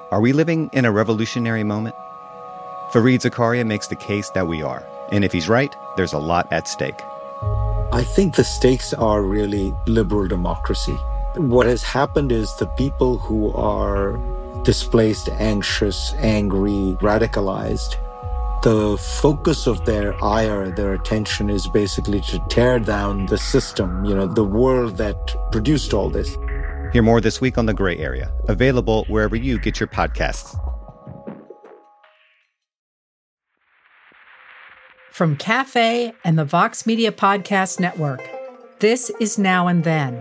Are we living in a revolutionary moment? Fareed Zakaria makes the case that we are. And if he's right, there's a lot at stake. I think the stakes are really liberal democracy. What has happened is the people who are displaced, anxious, angry, radicalized, the focus of their ire, their attention is basically to tear down the system, the world that produced all this. Hear more this week on The Gray Area, available wherever you get your podcasts. From Cafe and the Vox Media Podcast Network, this is Now and Then.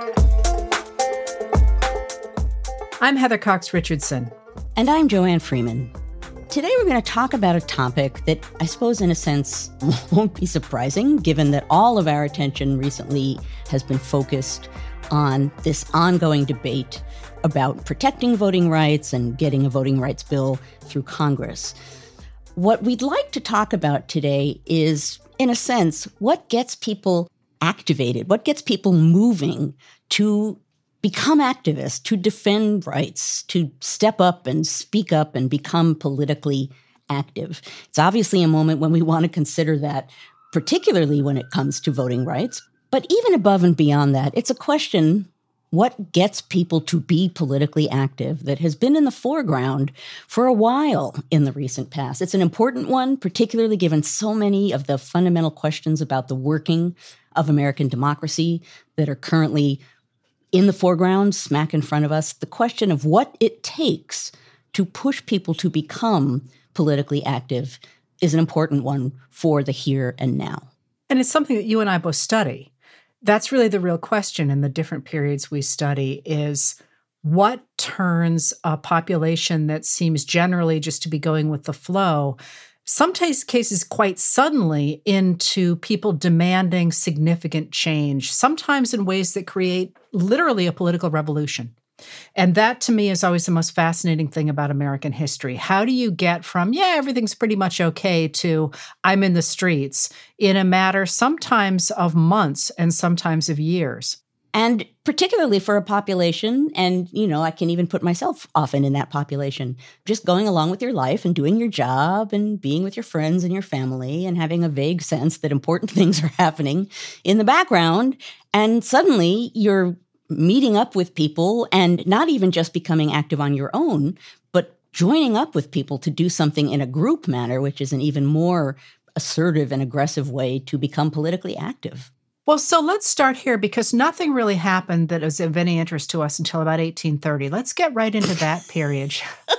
I'm Heather Cox Richardson. And I'm Joanne Freeman. Today we're going to talk about a topic that I suppose in a sense won't be surprising, given that all of our attention recently has been focused on this ongoing debate about protecting voting rights and getting a voting rights bill through Congress. What we'd like to talk about today is, in a sense, what gets people activated, what gets people moving to become activists, to defend rights, to step up and speak up and become politically active. It's obviously a moment when we want to consider that, particularly when it comes to voting rights. But even above and beyond that, it's a question, what gets people to be politically active, that has been in the foreground for a while in the recent past. It's an important one, particularly given so many of the fundamental questions about the working of American democracy that are currently in the foreground, smack in front of us. The question of what it takes to push people to become politically active is an important one for the here and now. And it's something that you and I both study. That's really the real question in the different periods we study is what turns a population that seems generally just to be going with the flow, some cases quite suddenly, into people demanding significant change, sometimes in ways that create literally a political revolution. And that, to me, is always the most fascinating thing about American history. How do you get from, everything's pretty much okay, to I'm in the streets in a matter sometimes of months and sometimes of years? And particularly for a population, and, I can even put myself often in that population, just going along with your life and doing your job and being with your friends and your family and having a vague sense that important things are happening in the background. And suddenly you're meeting up with people and not even just becoming active on your own, but joining up with people to do something in a group manner, which is an even more assertive and aggressive way to become politically active. Well, so let's start here because nothing really happened that was of any interest to us until about 1830. Let's get right into that period.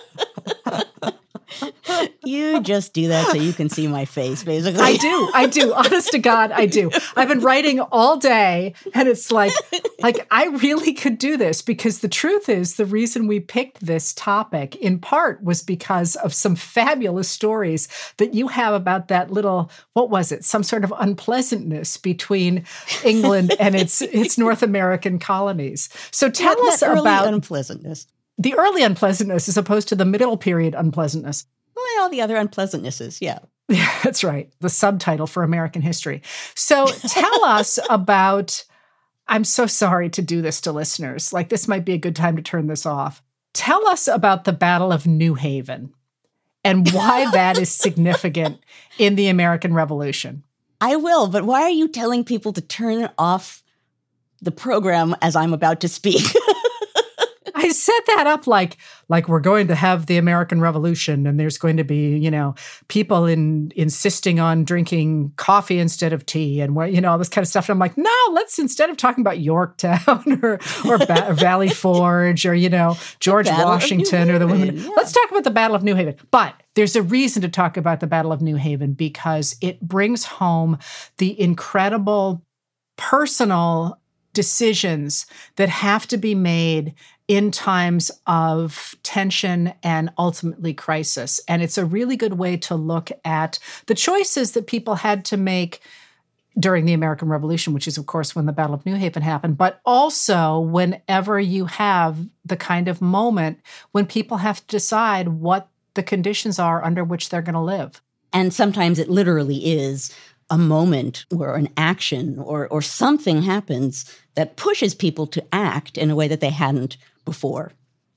You just do that so you can see my face, basically. I do. Honest to God, I do. I've been writing all day, and it's like I really could do this because the truth is the reason we picked this topic in part was because of some fabulous stories that you have about that little, what was it, some sort of unpleasantness between England and its North American colonies. So tell us about unpleasantness. The early unpleasantness as opposed to the middle period unpleasantness. Well, and all the other unpleasantnesses, yeah. Yeah, that's right. The subtitle for American history. So tell us about, I'm so sorry to do this to listeners. This might be a good time to turn this off. Tell us about the Battle of New Haven and why that is significant in the American Revolution. I will, but why are you telling people to turn off the program as I'm about to speak? I set that up like we're going to have the American Revolution and there's going to be, people insisting on drinking coffee instead of tea and all this kind of stuff. And I'm like, no, let's, instead of talking about Yorktown or Valley Forge or, George Washington or the women, let's talk about the Battle of New Haven. But there's a reason to talk about the Battle of New Haven because it brings home the incredible personal decisions that have to be made in times of tension and ultimately crisis. And it's a really good way to look at the choices that people had to make during the American Revolution, which is, of course, when the Battle of New Haven happened, but also whenever you have the kind of moment when people have to decide what the conditions are under which they're going to live. And sometimes it literally is a moment or an action or something happens that pushes people to act in a way that they hadn't before.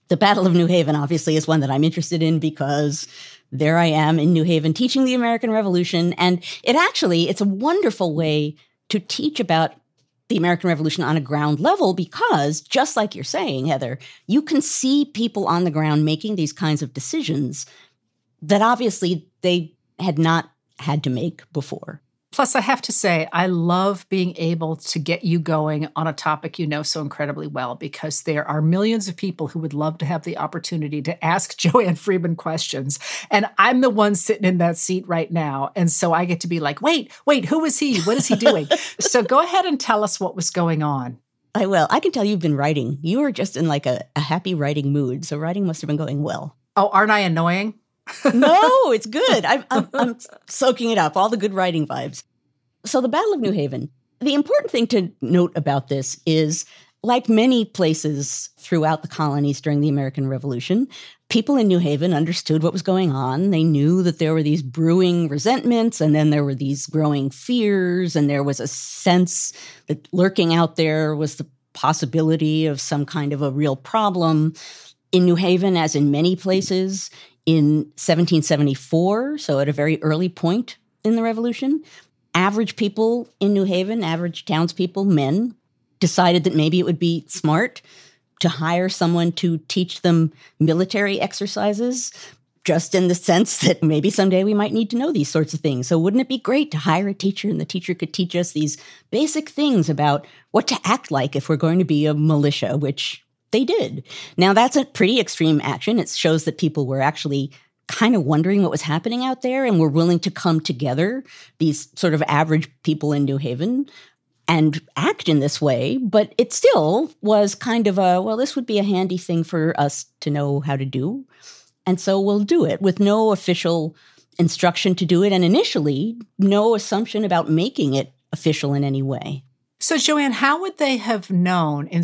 The Battle of New Haven, obviously, is one that I'm interested in because there I am in New Haven teaching the American Revolution. And it's a wonderful way to teach about the American Revolution on a ground level because, just like you're saying, Heather, you can see people on the ground making these kinds of decisions that obviously they had not had to make before. Plus, I have to say, I love being able to get you going on a topic you know so incredibly well, because there are millions of people who would love to have the opportunity to ask Joanne Freeman questions. And I'm the one sitting in that seat right now. And so I get to be like, wait, who is he? What is he doing? So go ahead and tell us what was going on. I will. I can tell you've been writing. You were just in like a happy writing mood. So writing must have been going well. Oh, aren't I annoying? No, it's good. I'm soaking it up, all the good writing vibes. So the Battle of New Haven, the important thing to note about this is, like many places throughout the colonies during the American Revolution, people in New Haven understood what was going on. They knew that there were these brewing resentments, and then there were these growing fears, and there was a sense that lurking out there was the possibility of some kind of a real problem. In New Haven, as in many places, in 1774, so at a very early point in the Revolution, average people in New Haven, average townspeople, men, decided that maybe it would be smart to hire someone to teach them military exercises, just in the sense that maybe someday we might need to know these sorts of things. So wouldn't it be great to hire a teacher and the teacher could teach us these basic things about what to act like if we're going to be a militia, which they did. Now, that's a pretty extreme action. It shows that people were actually kind of wondering what was happening out there and were willing to come together, these sort of average people in New Haven, and act in this way. But it still was kind of this would be a handy thing for us to know how to do. And so we'll do it with no official instruction to do it. And initially, no assumption about making it official in any way. So, Joanne, how would they have known in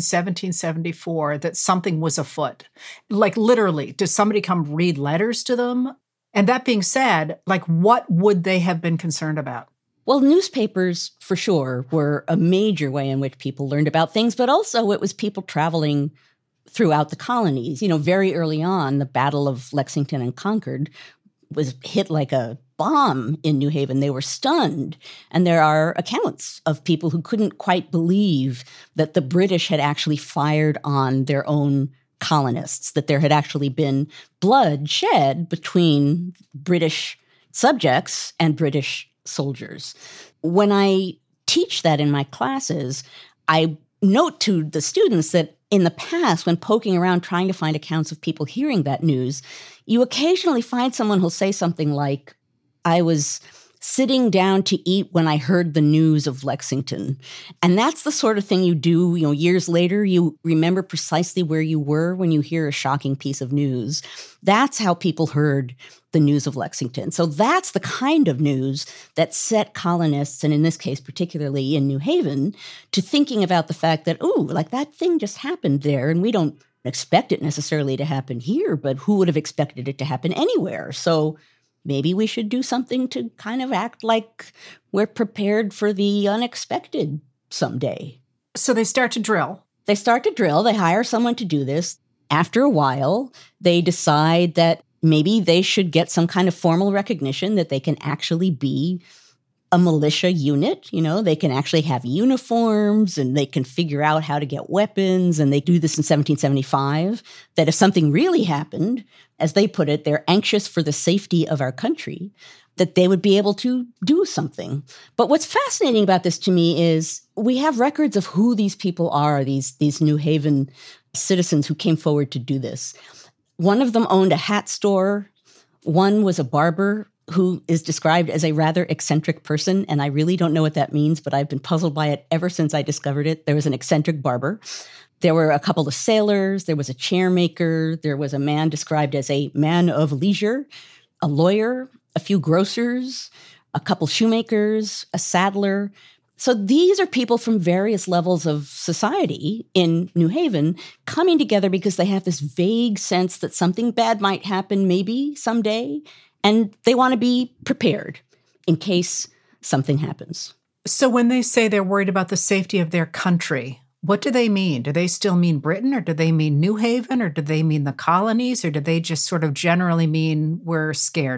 1774 that something was afoot? Like, literally, did somebody come read letters to them? And that being said, like, what would they have been concerned about? Well, newspapers, for sure, were a major way in which people learned about things, but also it was people traveling throughout the colonies. You know, very early on, the Battle of Lexington and Concord was hit like a bomb in New Haven. They were stunned. And there are accounts of people who couldn't quite believe that the British had actually fired on their own colonists, that there had actually been blood shed between British subjects and British soldiers. When I teach that in my classes, I note to the students that in the past, when poking around trying to find accounts of people hearing that news, you occasionally find someone who'll say something like, I was sitting down to eat when I heard the news of Lexington. And that's the sort of thing you do, years later, you remember precisely where you were when you hear a shocking piece of news. That's how people heard the news of Lexington. So that's the kind of news that set colonists, and in this case, particularly in New Haven, to thinking about the fact that, that thing just happened there, and we don't expect it necessarily to happen here, but who would have expected it to happen anywhere? So maybe we should do something to kind of act like we're prepared for the unexpected someday. So they start to drill. They hire someone to do this. After a while, they decide that maybe they should get some kind of formal recognition that they can actually be a militia unit. They can actually have uniforms and they can figure out how to get weapons. And they do this in 1775, that if something really happened, as they put it, they're anxious for the safety of our country, that they would be able to do something. But what's fascinating about this to me is we have records of who these people are, these New Haven citizens who came forward to do this. One of them owned a hat store. One was a barber who is described as a rather eccentric person, and I really don't know what that means, but I've been puzzled by it ever since I discovered it. There was an eccentric barber. There were a couple of sailors. There was a chair maker. There was a man described as a man of leisure, a lawyer, a few grocers, a couple shoemakers, a saddler. So these are people from various levels of society in New Haven coming together because they have this vague sense that something bad might happen maybe someday, and they want to be prepared in case something happens. So when they say they're worried about the safety of their country, What do they mean? Do they still mean Britain, or do they mean New Haven, or do they mean the colonies, or do they just sort of generally mean we're scared?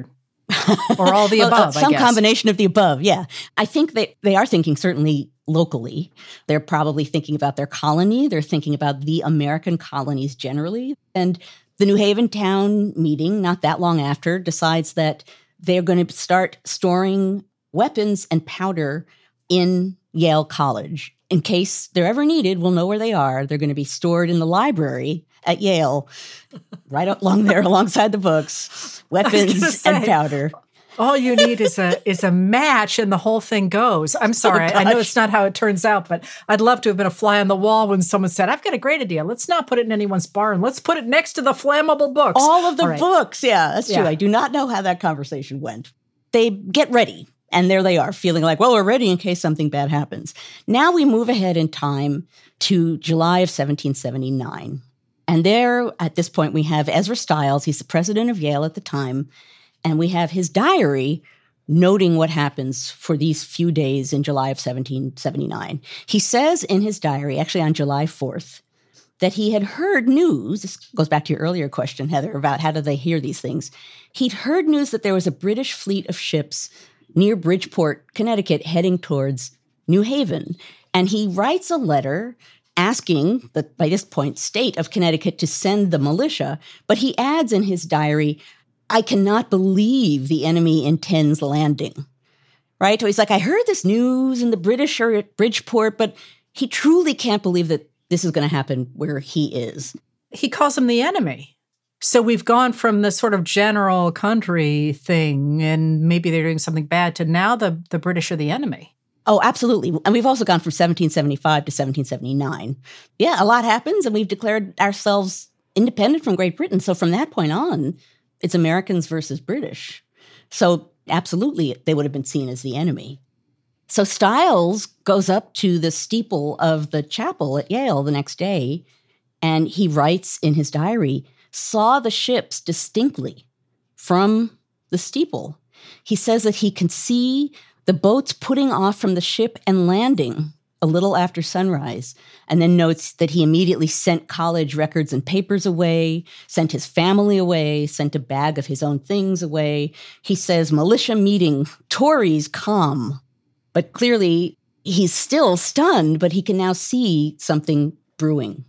Or all the above, Some I guess. combination of the above, yeah. I think they are thinking certainly locally. They're probably thinking about their colony. They're thinking about the American colonies generally. And the New Haven town meeting, not that long after, decides that they're going to start storing weapons and powder in Yale College. In case they're ever needed, we'll know where they are. They're going to be stored in the library at Yale, right along there alongside the books, weapons and powder. All you need is a match and the whole thing goes. I'm sorry. I know it's not how it turns out, but I'd love to have been a fly on the wall when someone said, I've got a great idea. Let's not put it in anyone's barn. Let's put it next to the flammable books. All of the books. Yeah, that's true. I do not know how that conversation went. They get ready. And there they are, feeling like, well, we're ready in case something bad happens. Now we move ahead in time to July of 1779. And there, at this point, we have Ezra Stiles. He's the president of Yale at the time. And we have his diary noting what happens for these few days in July of 1779. He says in his diary, actually on July 4th, that he had heard news. This goes back to your earlier question, Heather, about how do they hear these things. He'd heard news that there was a British fleet of ships near Bridgeport, Connecticut, heading towards New Haven. And he writes a letter asking the, by this point, state of Connecticut to send the militia. But he adds in his diary, I cannot believe the enemy intends landing. Right? So he's like, I heard this news and the British are at Bridgeport, but he truly can't believe that this is going to happen where he is. He calls him the enemy. So we've gone from the sort of general country thing, and maybe they're doing something bad, to now the British are the enemy. Oh, absolutely. And we've also gone from 1775 to 1779. Yeah, a lot happens, and we've declared ourselves independent from Great Britain. So from that point on, it's Americans versus British. So absolutely, they would have been seen as the enemy. So Stiles goes up to the steeple of the chapel at Yale the next day, and he writes in his diary, saw the ships distinctly from the steeple. He says that he can see the boats putting off from the ship and landing a little after sunrise, and then notes that he immediately sent college records and papers away, sent his family away, sent a bag of his own things away. He says, militia meeting, Tories come. But clearly, he's still stunned, but he can now see something brewing.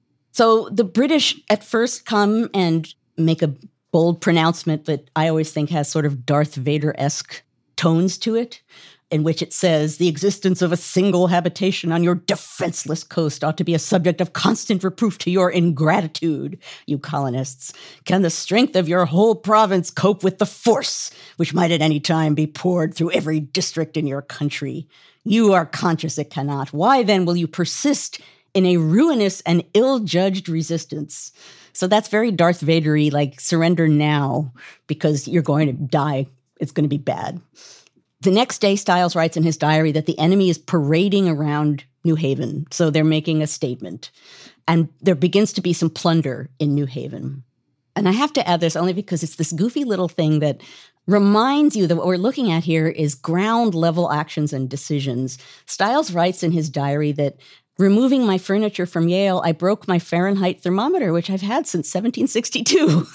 So the British at first come and make a bold pronouncement that I always think has sort of Darth Vader-esque tones to it, in which it says, the existence of a single habitation on your defenseless coast ought to be a subject of constant reproof to your ingratitude, you colonists. Can the strength of your whole province cope with the force which might at any time be poured through every district in your country? You are conscious it cannot. Why then will you persist in a ruinous and ill-judged resistance? So that's very Darth Vader-y, like surrender now because you're going to die. It's going to be bad. The next day, Stiles writes in his diary that the enemy is parading around New Haven. So they're making a statement. And there begins to be some plunder in New Haven. And I have to add this only because it's this goofy little thing that reminds you that what we're looking at here is ground level actions and decisions. Stiles writes in his diary that removing my furniture from Yale, I broke my Fahrenheit thermometer, which I've had since 1762.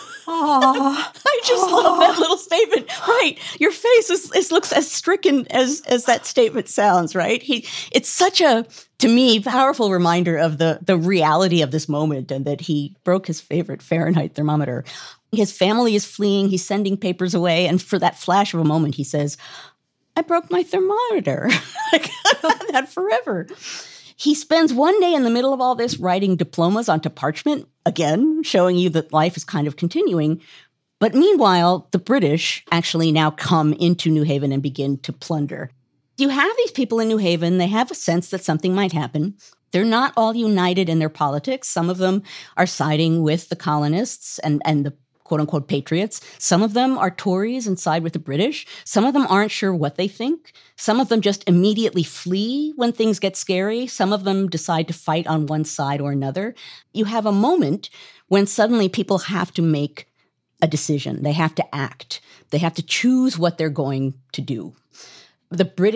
I just love that little statement. Right. Your face looks as stricken as that statement sounds, right? It's such a, to me, powerful reminder of the reality of this moment and that he broke his favorite Fahrenheit thermometer. His family is fleeing. He's sending papers away. And for that flash of a moment, he says, I broke my thermometer. I've had that forever. He spends one day in the middle of all this writing diplomas onto parchment, again, showing you that life is kind of continuing. But meanwhile, the British actually now come into New Haven and begin to plunder. You have these people in New Haven. They have a sense that something might happen. They're not all united in their politics. Some of them are siding with the colonists and the quote-unquote patriots. Some of them are Tories and side with the British. Some of them aren't sure what they think. Some of them just immediately flee when things get scary. Some of them decide to fight on one side or another. You have a moment when suddenly people have to make a decision. They have to act. They have to choose what they're going to do. The British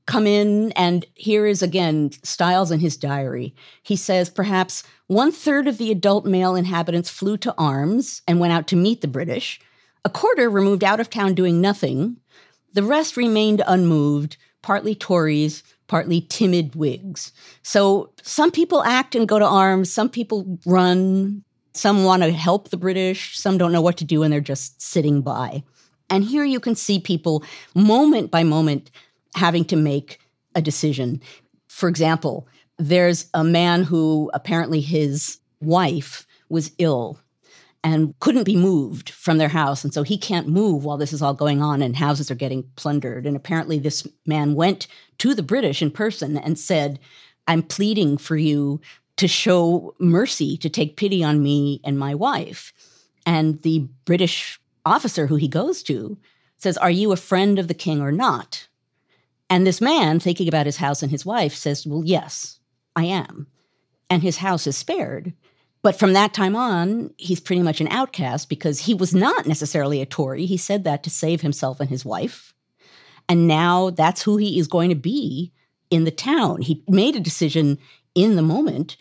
come in, and here is again Stiles in his diary. He says perhaps 1/3 of the adult male inhabitants flew to arms and went out to meet the British. 1/4 were moved out of town doing nothing. The rest remained unmoved, partly Tories, partly timid Whigs. So some people act and go to arms, some people run, some want to help the British, some don't know what to do and they're just sitting by. And here you can see people moment by moment having to make a decision. For example, there's a man who apparently his wife was ill and couldn't be moved from their house. And so he can't move while this is all going on and houses are getting plundered. And apparently this man went to the British in person and said, I'm pleading for you to show mercy, to take pity on me and my wife. And the British officer who he goes to says, are you a friend of the king or not? And this man, thinking about his house and his wife, says, well, yes, I am. And his house is spared. But from that time on, he's pretty much an outcast because he was not necessarily a Tory. He said that to save himself and his wife. And now that's who he is going to be in the town. He made a decision in the moment,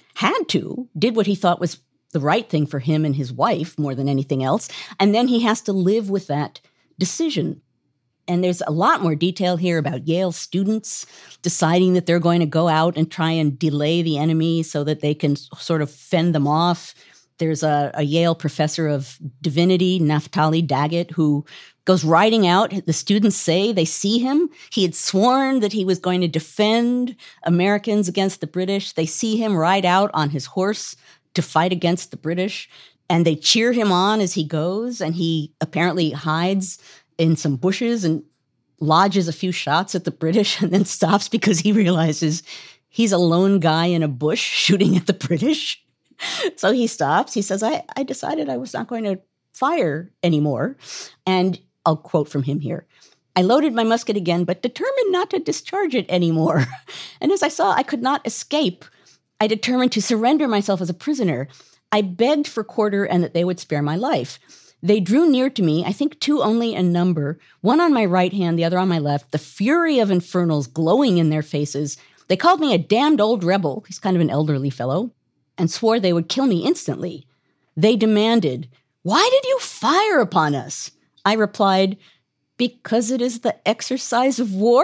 did what he thought was the right thing for him and his wife more than anything else. And then he has to live with that decision. And there's a lot more detail here about Yale students deciding that they're going to go out and try and delay the enemy so that they can sort of fend them off. There's a Yale professor of divinity, Naphtali Daggett, who goes riding out. The students say they see him. He had sworn that he was going to defend Americans against the British. They see him ride out on his horse to fight against the British, and they cheer him on as he goes, and he apparently hides in some bushes and lodges a few shots at the British and then stops because he realizes he's a lone guy in a bush shooting at the British. So he stops. He says, I decided I was not going to fire anymore. And I'll quote from him here. I loaded my musket again, but determined not to discharge it anymore. And as I saw I could not escape, I determined to surrender myself as a prisoner. I begged for quarter and that they would spare my life. They drew near to me, I think 2 only in number, one on my right hand, the other on my left, the fury of infernals glowing in their faces. They called me a damned old rebel, he's kind of an elderly fellow, and swore they would kill me instantly. They demanded, why did you fire upon us? I replied, because it is the exercise of war.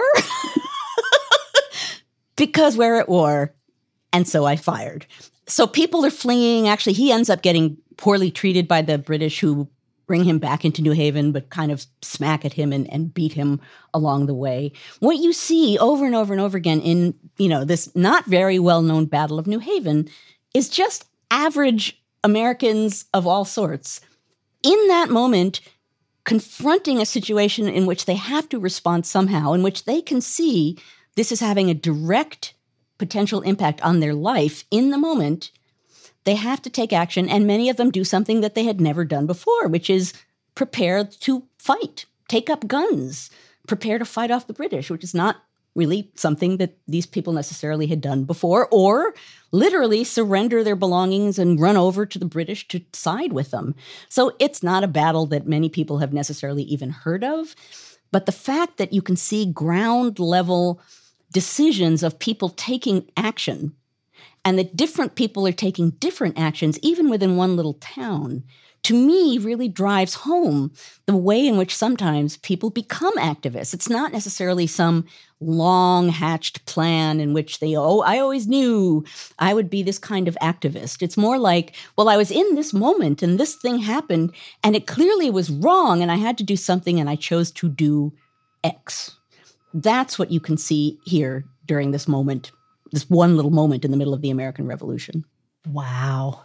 Because we're at war. And so I fired. So people are fleeing. Actually, he ends up getting poorly treated by the British, who bring him back into New Haven, but kind of smack at him and beat him along the way. What you see over and over and over again in, this not very well-known Battle of New Haven is just average Americans of all sorts in that moment confronting a situation in which they have to respond somehow, in which they can see this is having a direct potential impact on their life in the moment. They have to take action, and many of them do something that they had never done before, which is prepare to fight, take up guns, prepare to fight off the British, which is not really something that these people necessarily had done before, or literally surrender their belongings and run over to the British to side with them. So it's not a battle that many people have necessarily even heard of, but the fact that you can see ground level decisions of people taking action, and that different people are taking different actions, even within one little town, to me really drives home the way in which sometimes people become activists. It's not necessarily some long-hatched plan in which I always knew I would be this kind of activist. It's more like, well, I was in this moment and this thing happened and it clearly was wrong and I had to do something and I chose to do X. That's what you can see here during this moment, this one little moment in the middle of the American Revolution. Wow.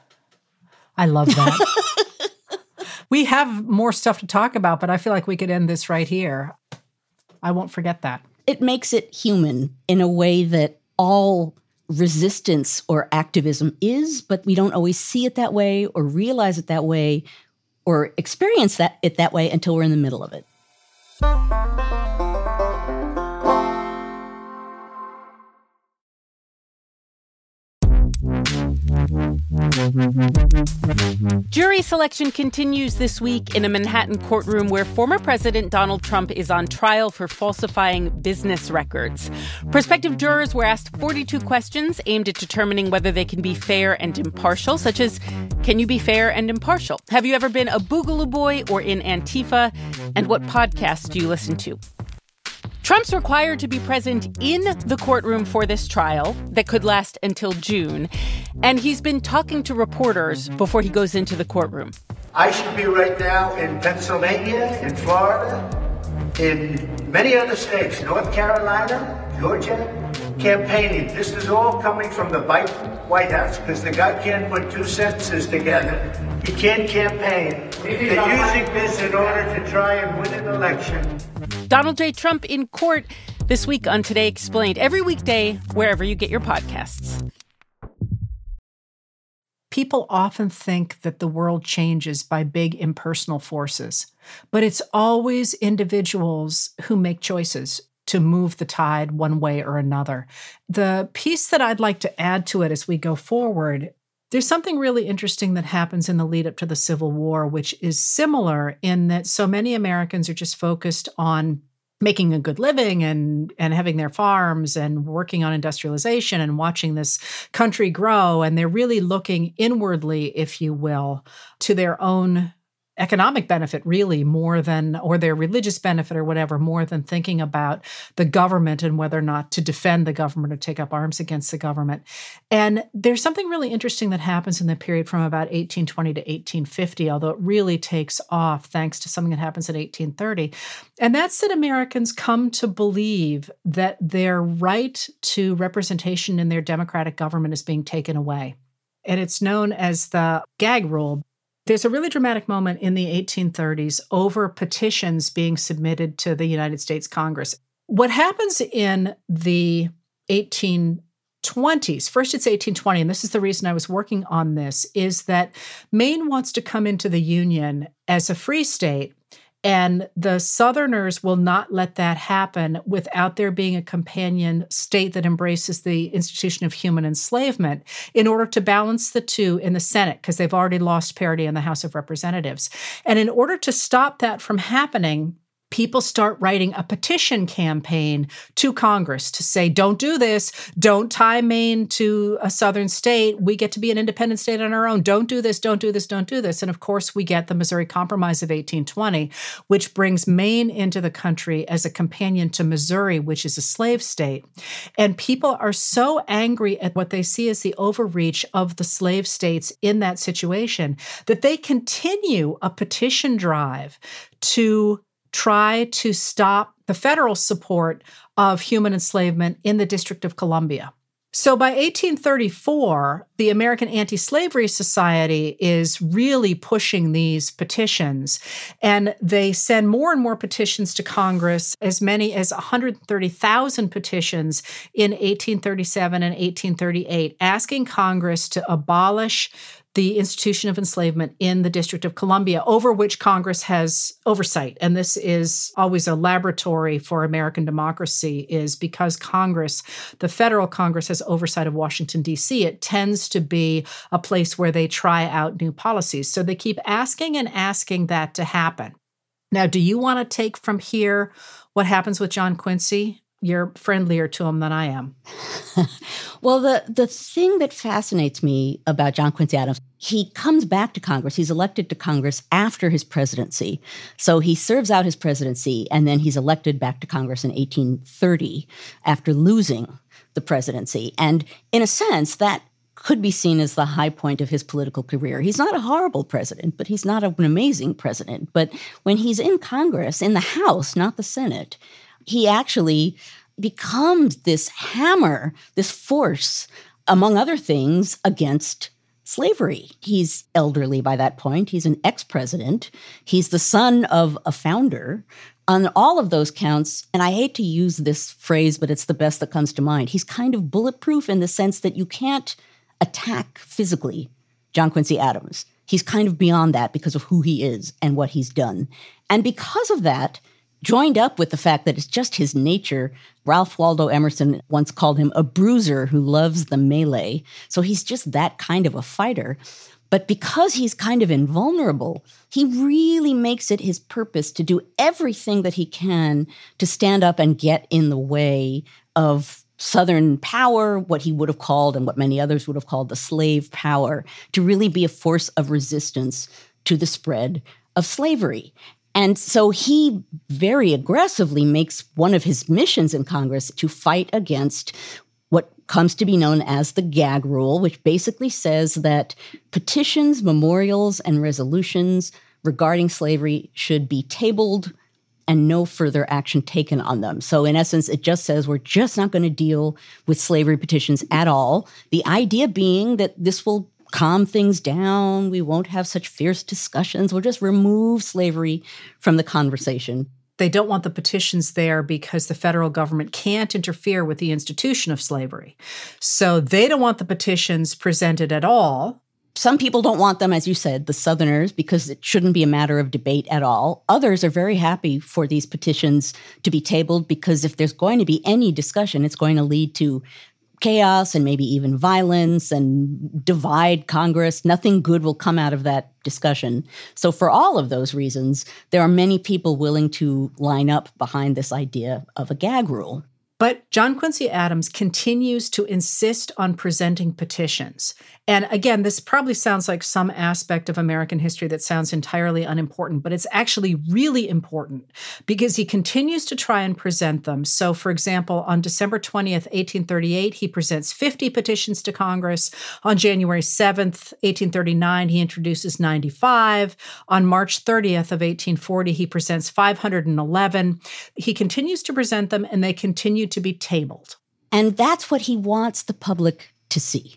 I love that. We have more stuff to talk about, but I feel like we could end this right here. I won't forget that. It makes it human in a way that all resistance or activism is, but we don't always see it that way or realize it that way or experience it that way until we're in the middle of it. Jury selection continues this week in a Manhattan courtroom where former President Donald Trump is on trial for falsifying business records. Prospective jurors were asked 42 questions aimed at determining whether they can be fair and impartial, such as, can you be fair and impartial? Have you ever been a Boogaloo Boy or in Antifa? And what podcasts do you listen to? Trump's required to be present in the courtroom for this trial that could last until June, and he's been talking to reporters before he goes into the courtroom. I should be right now in Pennsylvania, in Florida, in many other states, North Carolina, Georgia, campaigning. This is all coming from the White House because the guy can't put two sentences together. He can't campaign. They're using this in order to try and win an election. Donald J. Trump in court this week on Today Explained, every weekday, wherever you get your podcasts. People often think that the world changes by big impersonal forces, but it's always individuals who make choices to move the tide one way or another. The piece that I'd like to add to it as we go forward, there's something really interesting that happens in the lead up to the Civil War, which is similar in that so many Americans are just focused on making a good living and having their farms and working on industrialization and watching this country grow. And they're really looking inwardly, if you will, to their own economic benefit, really, more than, or their religious benefit or whatever, more than thinking about the government and whether or not to defend the government or take up arms against the government. And there's something really interesting that happens in the period from about 1820 to 1850, although it really takes off thanks to something that happens in 1830. And that's that Americans come to believe that their right to representation in their democratic government is being taken away. And it's known as the gag rule. There's a really dramatic moment in the 1830s over petitions being submitted to the United States Congress. What happens in the 1820s, first it's 1820, and this is the reason I was working on this, is that Maine wants to come into the Union as a free state, and the Southerners will not let that happen without there being a companion state that embraces the institution of human enslavement in order to balance the two in the Senate, because they've already lost parity in the House of Representatives. And in order to stop that from happening, people start writing a petition campaign to Congress to say, don't do this. Don't tie Maine to a Southern state. We get to be an independent state on our own. Don't do this, don't do this, don't do this. And of course, we get the Missouri Compromise of 1820, which brings Maine into the country as a companion to Missouri, which is a slave state. And people are so angry at what they see as the overreach of the slave states in that situation that they continue a petition drive to try to stop the federal support of human enslavement in the District of Columbia. So by 1834, the American Anti-Slavery Society is really pushing these petitions, and they send more and more petitions to Congress, as many as 130,000 petitions in 1837 and 1838, asking Congress to abolish the institution of enslavement in the District of Columbia, over which Congress has oversight. And this is always a laboratory for American democracy, is because Congress, the federal Congress, has oversight of Washington, D.C., it tends to be a place where they try out new policies. So they keep asking and asking that to happen. Now, do you want to take from here what happens with John Quincy? You're friendlier to him than I am. Well, the thing that fascinates me about John Quincy Adams, he comes back to Congress. He's elected to Congress after his presidency. So he serves out his presidency, and then he's elected back to Congress in 1830 after losing the presidency. And in a sense, that could be seen as the high point of his political career. He's not a horrible president, but he's not an amazing president. But when he's in Congress, in the House, not the Senate, he actually becomes this hammer, this force, among other things, against slavery. He's elderly by that point. He's an ex-president. He's the son of a founder. On all of those counts, and I hate to use this phrase, but it's the best that comes to mind, he's kind of bulletproof in the sense that you can't attack physically John Quincy Adams. He's kind of beyond that because of who he is and what he's done. And because of that, joined up with the fact that it's just his nature, Ralph Waldo Emerson once called him a bruiser who loves the melee. So he's just that kind of a fighter. But because he's kind of invulnerable, he really makes it his purpose to do everything that he can to stand up and get in the way of Southern power, what he would have called and what many others would have called the slave power, to really be a force of resistance to the spread of slavery. And so he very aggressively makes one of his missions in Congress to fight against what comes to be known as the gag rule, which basically says that petitions, memorials, and resolutions regarding slavery should be tabled and no further action taken on them. So in essence, it just says we're just not going to deal with slavery petitions at all. The idea being that this will calm things down. We won't have such fierce discussions. We'll just remove slavery from the conversation. They don't want the petitions there because the federal government can't interfere with the institution of slavery. So they don't want the petitions presented at all. Some people don't want them, as you said, the Southerners, because it shouldn't be a matter of debate at all. Others are very happy for these petitions to be tabled because if there's going to be any discussion, it's going to lead to chaos and maybe even violence and divide Congress. Nothing good will come out of that discussion. So for all of those reasons, there are many people willing to line up behind this idea of a gag rule. But John Quincy Adams continues to insist on presenting petitions. And again, this probably sounds like some aspect of American history that sounds entirely unimportant, but it's actually really important because he continues to try and present them. So, for example, on December 20th, 1838, he presents 50 petitions to Congress. On January 7th, 1839, he introduces 95. On March 30th of 1840, he presents 511. He continues to present them, and they continue to be tabled. And that's what he wants the public to see.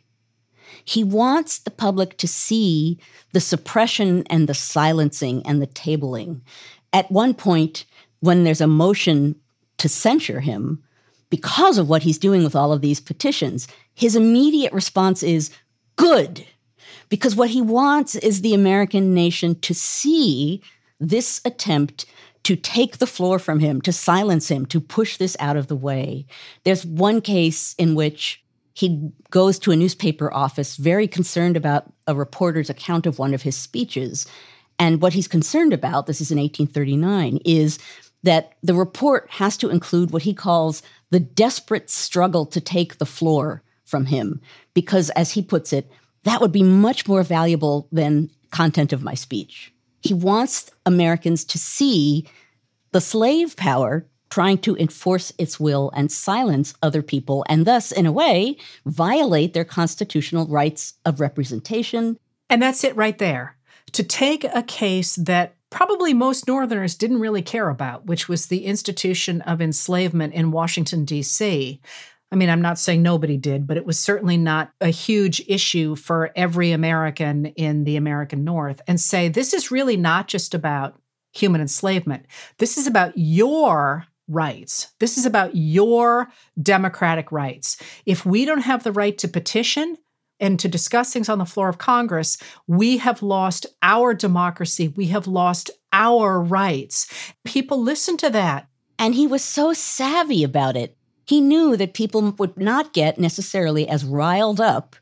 He wants the public to see the suppression and the silencing and the tabling. At one point, when there's a motion to censure him because of what he's doing with all of these petitions, his immediate response is, good. Because what he wants is the American nation to see this attempt to take the floor from him, to silence him, to push this out of the way. There's one case in which he goes to a newspaper office very concerned about a reporter's account of one of his speeches. And what he's concerned about, this is in 1839, is that the report has to include what he calls the desperate struggle to take the floor from him. Because, as he puts it, that would be much more valuable than content of my speech. He wants Americans to see the slave power trying to enforce its will and silence other people, and thus, in a way, violate their constitutional rights of representation. And that's it right there. To take a case that probably most Northerners didn't really care about, which was the institution of enslavement in Washington, D.C., I mean, I'm not saying nobody did, but it was certainly not a huge issue for every American in the American North, and say, this is really not just about human enslavement. This is about your rights. This is about your democratic rights. If we don't have the right to petition and to discuss things on the floor of Congress, we have lost our democracy. We have lost our rights. People listen to that. And he was so savvy about it. He knew that people would not get necessarily as riled up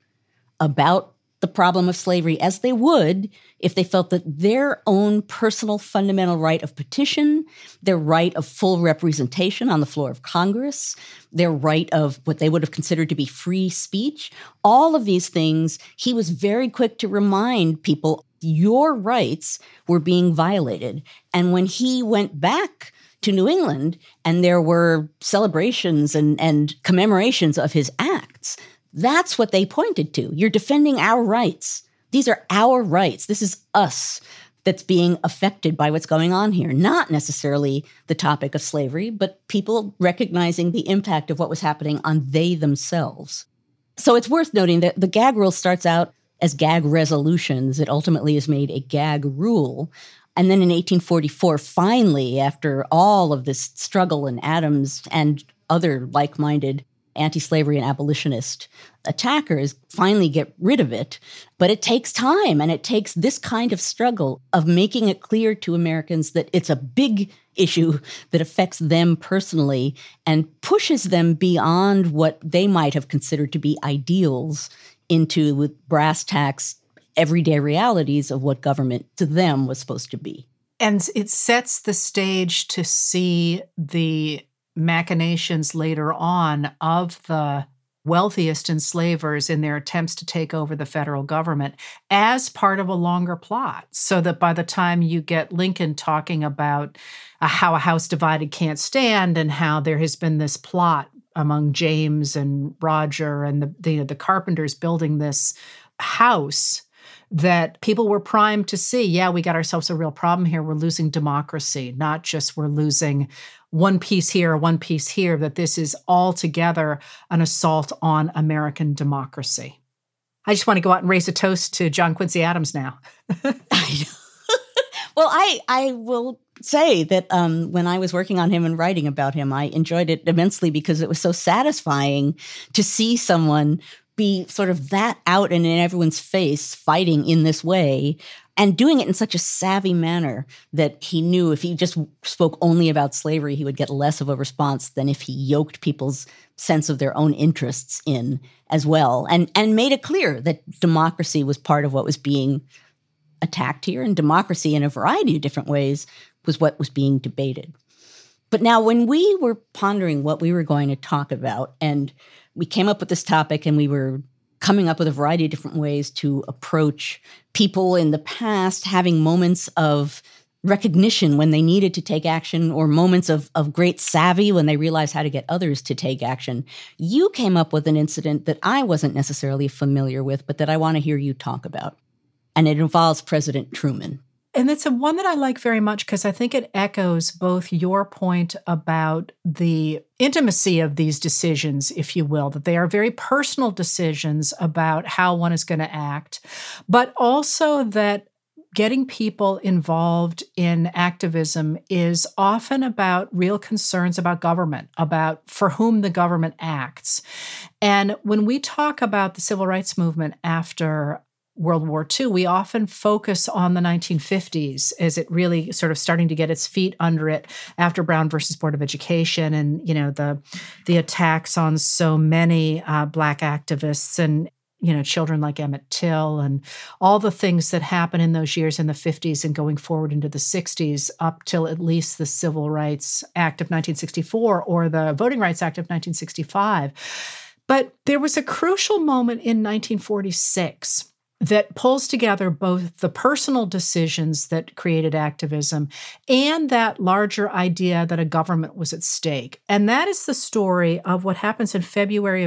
about the problem of slavery as they would if they felt that their own personal fundamental right of petition, their right of full representation on the floor of Congress, their right of what they would have considered to be free speech, all of these things, he was very quick to remind people, your rights were being violated. And when he went back to New England, and there were celebrations and commemorations of his acts, that's what they pointed to. You're defending our rights. These are our rights. This is us that's being affected by what's going on here. Not necessarily the topic of slavery, but people recognizing the impact of what was happening on they themselves. So it's worth noting that the gag rule starts out as gag resolutions. It ultimately is made a gag rule. And then in 1844, finally, after all of this struggle, and Adams and other like-minded anti-slavery and abolitionist attackers finally get rid of it. But it takes time, and it takes this kind of struggle of making it clear to Americans that it's a big issue that affects them personally and pushes them beyond what they might have considered to be ideals into with brass tacks everyday realities of what government to them was supposed to be. And it sets the stage to see the machinations later on of the wealthiest enslavers in their attempts to take over the federal government as part of a longer plot. So that by the time you get Lincoln talking about how a house divided can't stand and how there has been this plot among James and Roger and the carpenters building this house, that people were primed to see, yeah, we got ourselves a real problem here. We're losing democracy, not just we're losing one piece here, one piece here, that this is altogether an assault on American democracy. I just want to go out and raise a toast to John Quincy Adams now. Well, I will say that when I was working on him and writing about him, I enjoyed it immensely because it was so satisfying to see someone be sort of that out and in everyone's face fighting in this way and doing it in such a savvy manner that he knew if he just spoke only about slavery, he would get less of a response than if he yoked people's sense of their own interests in as well and made it clear that democracy was part of what was being attacked here, and democracy in a variety of different ways was what was being debated. But now when we were pondering what we were going to talk about, and we came up with this topic and we were coming up with a variety of different ways to approach people in the past having moments of recognition when they needed to take action or moments of great savvy when they realized how to get others to take action. You came up with an incident that I wasn't necessarily familiar with, but that I want to hear you talk about. And it involves President Truman. And it's one that I like very much because I think it echoes both your point about the intimacy of these decisions, if you will, that they are very personal decisions about how one is going to act, but also that getting people involved in activism is often about real concerns about government, about for whom the government acts. And when we talk about the civil rights movement after World War II, we often focus on the 1950s as it really sort of starting to get its feet under it after Brown versus Board of Education and, the attacks on so many Black activists and, children like Emmett Till and all the things that happened in those years in the 50s and going forward into the 60s up till at least the Civil Rights Act of 1964 or the Voting Rights Act of 1965. But there was a crucial moment in 1946 that pulls together both the personal decisions that created activism and that larger idea that a government was at stake. And that is the story of what happens in February of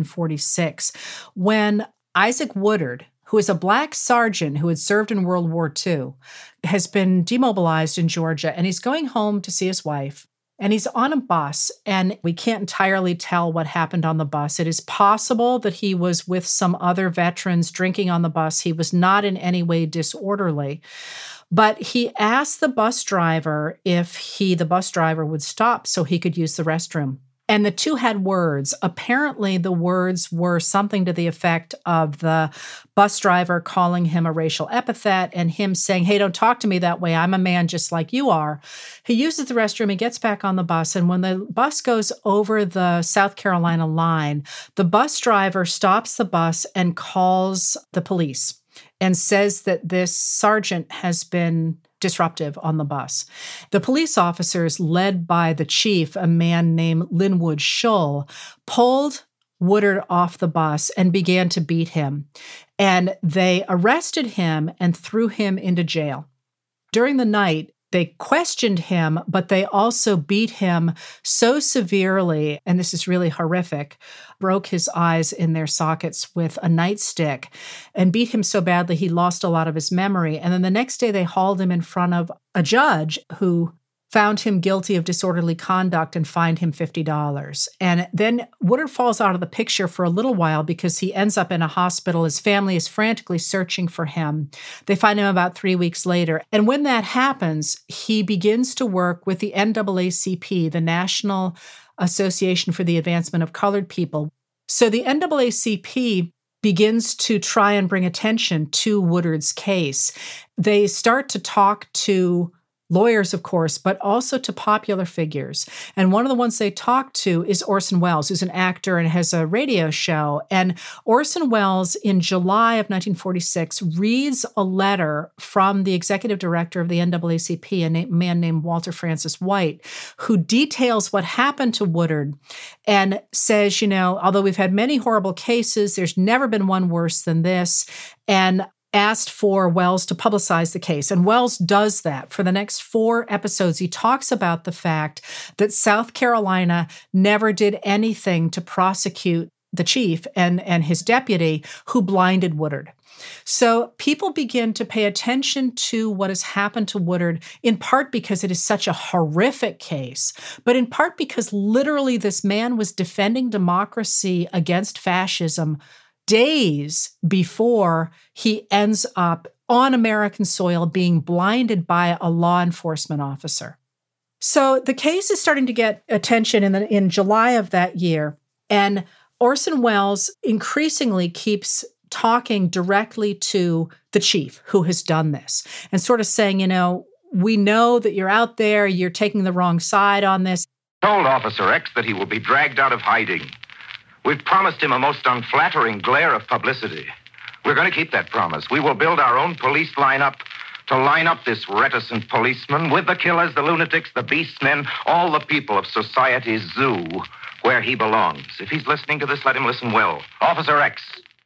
1946 when Isaac Woodard, who is a Black sergeant who had served in World War II, has been demobilized in Georgia, and he's going home to see his wife. And he's on a bus, and we can't entirely tell what happened on the bus. It is possible that he was with some other veterans drinking on the bus. He was not in any way disorderly. But he asked the bus driver if the bus driver would stop so he could use the restroom. And the two had words. Apparently, the words were something to the effect of the bus driver calling him a racial epithet and him saying, hey, don't talk to me that way. I'm a man just like you are. He uses the restroom. He gets back on the bus. And when the bus goes over the South Carolina line, the bus driver stops the bus and calls the police and says that this sergeant has been disruptive on the bus. The police officers, led by the chief, a man named Linwood Shull, pulled Woodard off the bus and began to beat him. And they arrested him and threw him into jail. During the night, they questioned him, but they also beat him so severely, and this is really horrific, broke his eyes in their sockets with a nightstick and beat him so badly he lost a lot of his memory. And then the next day they hauled him in front of a judge who found him guilty of disorderly conduct and fined him $50. And then Woodard falls out of the picture for a little while because he ends up in a hospital. His family is frantically searching for him. They find him about 3 weeks later. And when that happens, he begins to work with the NAACP, the National Association for the Advancement of Colored People. So the NAACP begins to try and bring attention to Woodard's case. They start to talk to lawyers, of course, but also to popular figures. And one of the ones they talked to is Orson Welles, who's an actor and has a radio show. And Orson Welles, in July of 1946, reads a letter from the executive director of the NAACP, a man named Walter Francis White, who details what happened to Woodard and says, although we've had many horrible cases, there's never been one worse than this. And asked for Welles to publicize the case. And Welles does that. For the next 4 episodes, he talks about the fact that South Carolina never did anything to prosecute the chief and his deputy who blinded Woodard. So people begin to pay attention to what has happened to Woodard, in part because it is such a horrific case, but in part because literally this man was defending democracy against fascism days before he ends up on American soil being blinded by a law enforcement officer. So the case is starting to get attention in July of that year, and Orson Welles increasingly keeps talking directly to the chief who has done this and sort of saying, we know that you're out there, you're taking the wrong side on this. Told Officer X that he will be dragged out of hiding. We've promised him a most unflattering glare of publicity. We're going to keep that promise. We will build our own police lineup to line up this reticent policeman with the killers, the lunatics, the beastmen, all the people of society's zoo where he belongs. If he's listening to this, let him listen well. Officer X.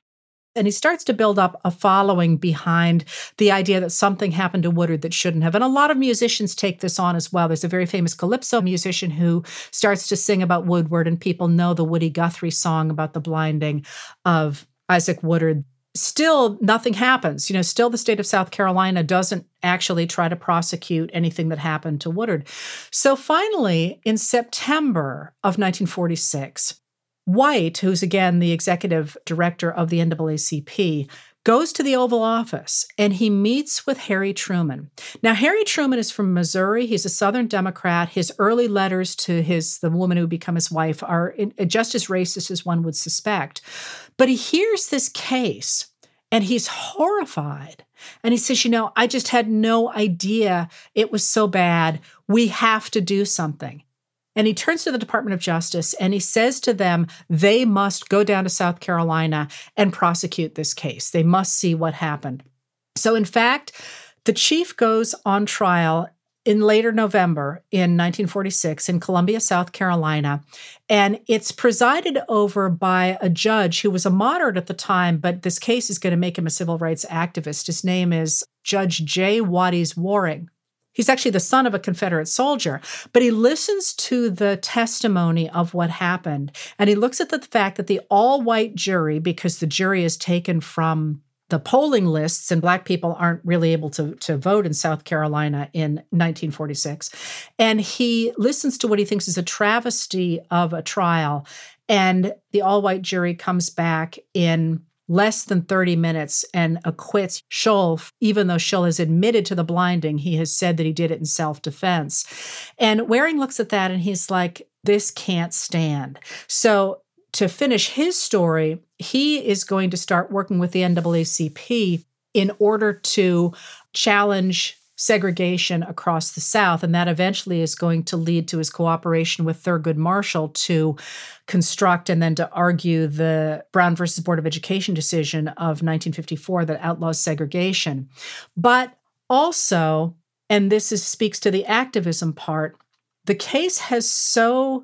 And he starts to build up a following behind the idea that something happened to Woodard that shouldn't have. And a lot of musicians take this on as well. There's a very famous calypso musician who starts to sing about Woodward, and people know the Woody Guthrie song about the blinding of Isaac Woodard. Still, nothing happens. Still the state of South Carolina doesn't actually try to prosecute anything that happened to Woodard. So finally, in September of 1946, White, who's again the executive director of the NAACP, goes to the Oval Office and he meets with Harry Truman. Now, Harry Truman is from Missouri. He's a Southern Democrat. His early letters to the woman who would become his wife are just as racist as one would suspect. But he hears this case and he's horrified. And he says, I just had no idea it was so bad. We have to do something. And he turns to the Department of Justice and he says to them, they must go down to South Carolina and prosecute this case. They must see what happened. So in fact, the chief goes on trial in later November in 1946 in Columbia, South Carolina. And it's presided over by a judge who was a moderate at the time, but this case is going to make him a civil rights activist. His name is Judge J. Waddies Waring. He's actually the son of a Confederate soldier, but he listens to the testimony of what happened. And he looks at the fact that the all-white jury, because the jury is taken from the polling lists and Black people aren't really able to vote in South Carolina in 1946. And he listens to what he thinks is a travesty of a trial. And the all-white jury comes back in less than 30 minutes and acquits Shull, even though Shull has admitted to the blinding. He has said that he did it in self-defense. And Waring looks at that and he's like, this can't stand. So to finish his story, he is going to start working with the NAACP in order to challenge segregation across the South. And that eventually is going to lead to his cooperation with Thurgood Marshall to construct and then to argue the Brown versus Board of Education decision of 1954 that outlaws segregation. But also, and this speaks to the activism part, the case has so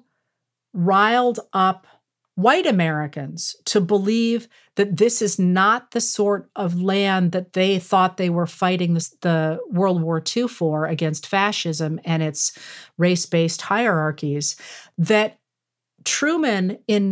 riled up white Americans to believe that this is not the sort of land that they thought they were fighting the World War II for against fascism and its race-based hierarchies, that Truman in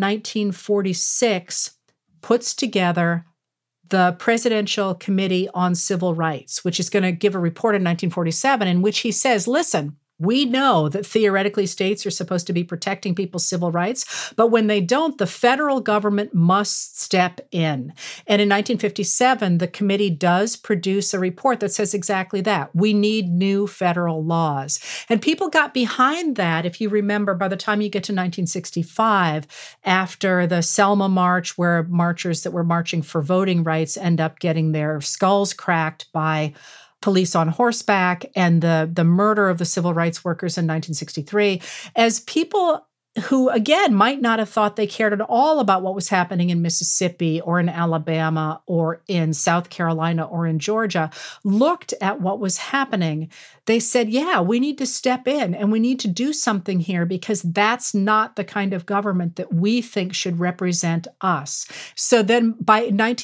1946 puts together the Presidential Committee on Civil Rights, which is going to give a report in 1947 in which he says, listen, we know that theoretically states are supposed to be protecting people's civil rights, but when they don't, the federal government must step in. And in 1957, the committee does produce a report that says exactly that. We need new federal laws. And people got behind that, if you remember, by the time you get to 1965, after the Selma March, where marchers that were marching for voting rights end up getting their skulls cracked by police on horseback and the murder of the civil rights workers in 1963 as people who, again, might not have thought they cared at all about what was happening in Mississippi or in Alabama or in South Carolina or in Georgia, looked at what was happening. They said, yeah, we need to step in and we need to do something here because that's not the kind of government that we think should represent us. So then by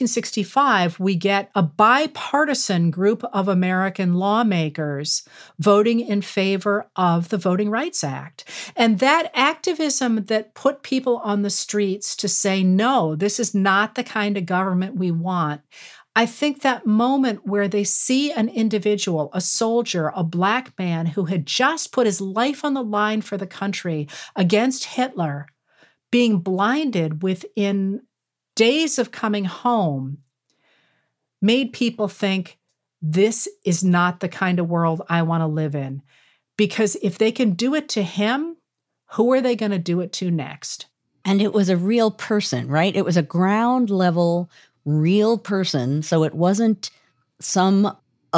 1965, we get a bipartisan group of American lawmakers voting in favor of the Voting Rights Act. And that activism that put people on the streets to say, no, this is not the kind of government we want. I think that moment where they see an individual, a soldier, a Black man who had just put his life on the line for the country against Hitler, being blinded within days of coming home, made people think, this is not the kind of world I want to live in. Because if they can do it to him, who are they going to do it to next? And it was a real person, right? It was a ground level, real person. So it wasn't some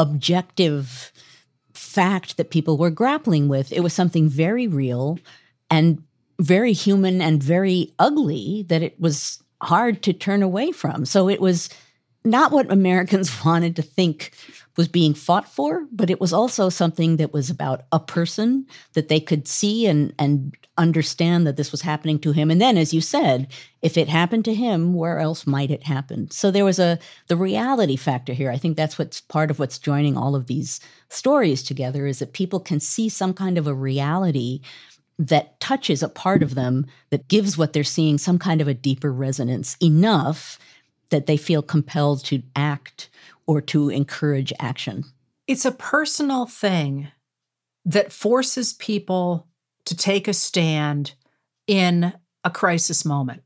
objective fact that people were grappling with. It was something very real and very human and very ugly that it was hard to turn away from. So it was not what Americans wanted to think was being fought for, but it was also something that was about a person that they could see and understand that this was happening to him. And then, as you said, if it happened to him, where else might it happen? So there was the reality factor here. I think that's what's part of what's joining all of these stories together is that people can see some kind of a reality that touches a part of them that gives what they're seeing some kind of a deeper resonance enough that they feel compelled to act or to encourage action. It's a personal thing that forces people to take a stand in a crisis moment.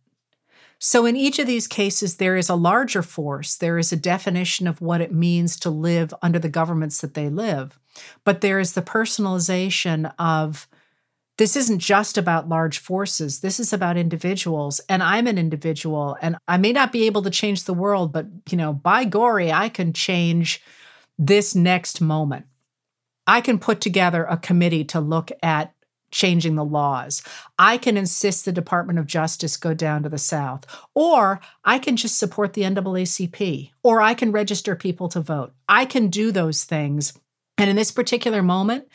So in each of these cases, there is a larger force. There is a definition of what it means to live under the governments that they live. But there is the personalization of this isn't just about large forces. This is about individuals. And I'm an individual. And I may not be able to change the world, but, by gory, I can change this next moment. I can put together a committee to look at changing the laws. I can insist the Department of Justice go down to the South. Or I can just support the NAACP. Or I can register people to vote. I can do those things. And in this particular moment,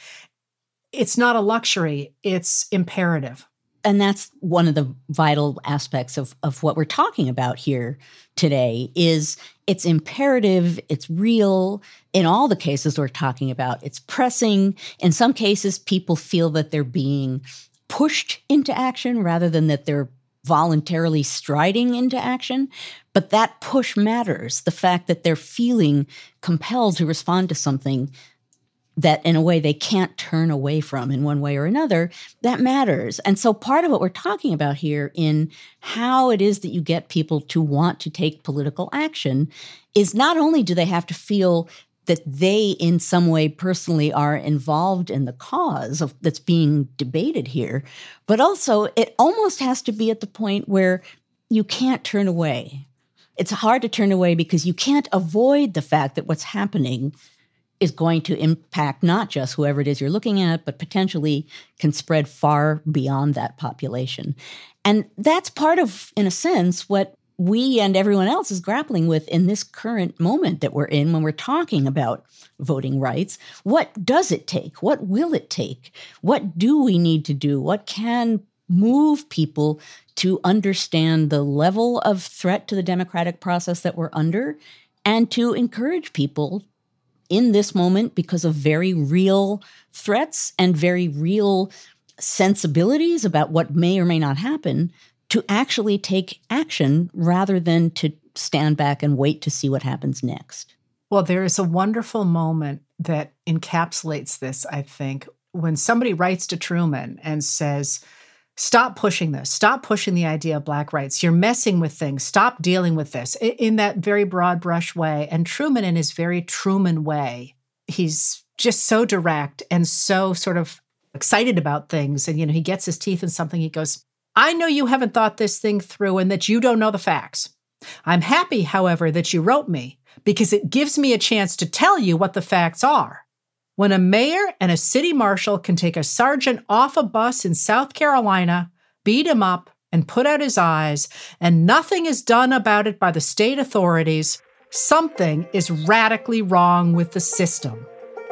it's not a luxury, it's imperative. And that's one of the vital aspects of what we're talking about here today is it's imperative, it's real. In all the cases we're talking about, it's pressing. In some cases, people feel that they're being pushed into action rather than that they're voluntarily striding into action. But that push matters. The fact that they're feeling compelled to respond to something that in a way they can't turn away from in one way or another, that matters. And so part of what we're talking about here in how it is that you get people to want to take political action is not only do they have to feel that they in some way personally are involved in the cause of that's being debated here, but also it almost has to be at the point where you can't turn away. It's hard to turn away because you can't avoid the fact that what's happening is going to impact not just whoever it is you're looking at, but potentially can spread far beyond that population. And that's part of, in a sense, what we and everyone else is grappling with in this current moment that we're in when we're talking about voting rights. What does it take? What will it take? What do we need to do? What can move people to understand the level of threat to the democratic process that we're under and to encourage people in this moment because of very real threats and very real sensibilities about what may or may not happen to actually take action rather than to stand back and wait to see what happens next. Well, there is a wonderful moment that encapsulates this, I think, when somebody writes to Truman and says, stop pushing this. Stop pushing the idea of Black rights. You're messing with things. Stop dealing with this in that very broad brush way. And Truman, in his very Truman way, he's just so direct and so sort of excited about things. And, he gets his teeth in something. He goes, I know you haven't thought this thing through and that you don't know the facts. I'm happy, however, that you wrote me because it gives me a chance to tell you what the facts are. When a mayor and a city marshal can take a sergeant off a bus in South Carolina, beat him up, and put out his eyes, and nothing is done about it by the state authorities, something is radically wrong with the system.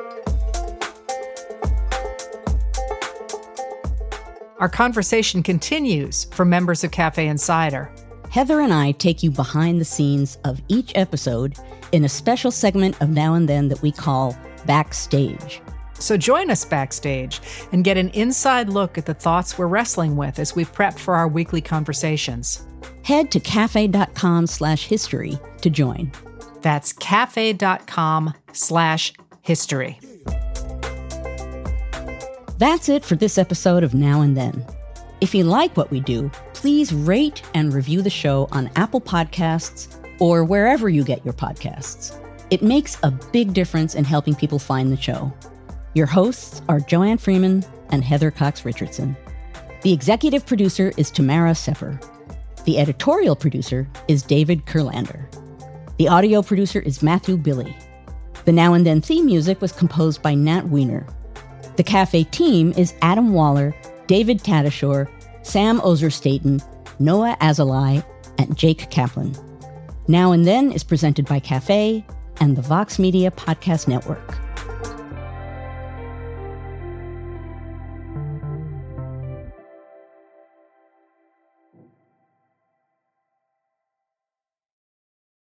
Our conversation continues for members of Cafe Insider. Heather and I take you behind the scenes of each episode in a special segment of Now and Then that we call Backstage. So join us backstage and get an inside look at the thoughts we're wrestling with as we prep for our weekly conversations. Head to cafe.com/history to join. That's cafe.com/history. That's it for this episode of Now and Then. If you like what we do, please rate and review the show on Apple Podcasts or wherever you get your podcasts. It makes a big difference in helping people find the show. Your hosts are Joanne Freeman and Heather Cox Richardson. The executive producer is Tamara Sepper. The editorial producer is David Kurlander. The audio producer is Matthew Billy. The Now and Then theme music was composed by Nat Weiner. The Cafe team is Adam Waller, David Tadashore, Sam Ozer-Staten, Noah Azalai, and Jake Kaplan. Now and Then is presented by Cafe and the Vox Media Podcast Network.